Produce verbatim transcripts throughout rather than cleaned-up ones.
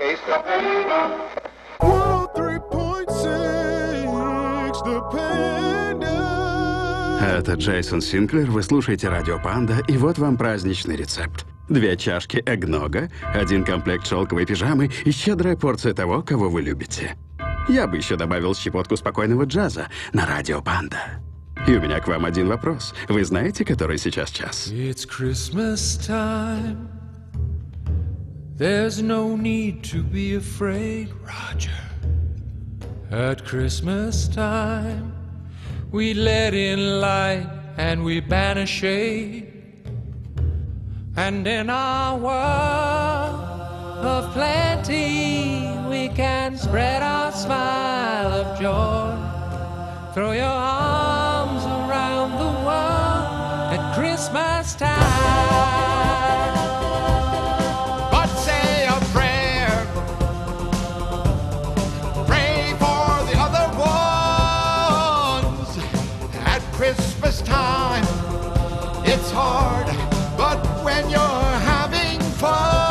It's the Panda. Это Джейсон Синклер, вы слушаете Радио Панда, и вот вам праздничный рецепт. Две чашки эгнога, один комплект шелковой пижамы и щедрая порция того, кого вы любите. Я бы еще добавил щепотку спокойного джаза на Радио Панда. И у меня к вам один вопрос. Вы знаете, который сейчас час? It's Christmas time. There's no need to be afraid, Roger. At Christmas time, we let in light and we banish shade. And in our world of plenty, we can spread our smile of joy. Throw your arms around the world at Christmas time. But say a prayer. Pray for the other ones. At Christmas time, it's hard, but when you're having fun.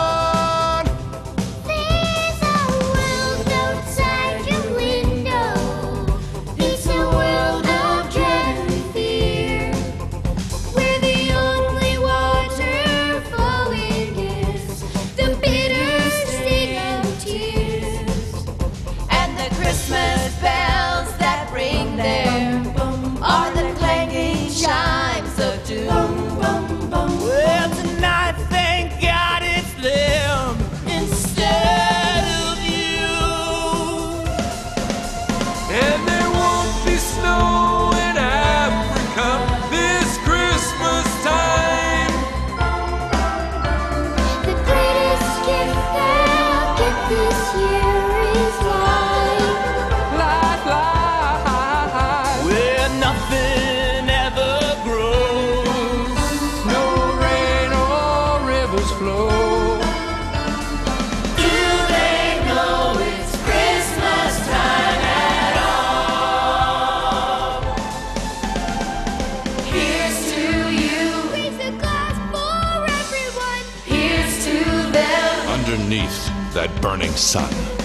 Underneath that burning sun,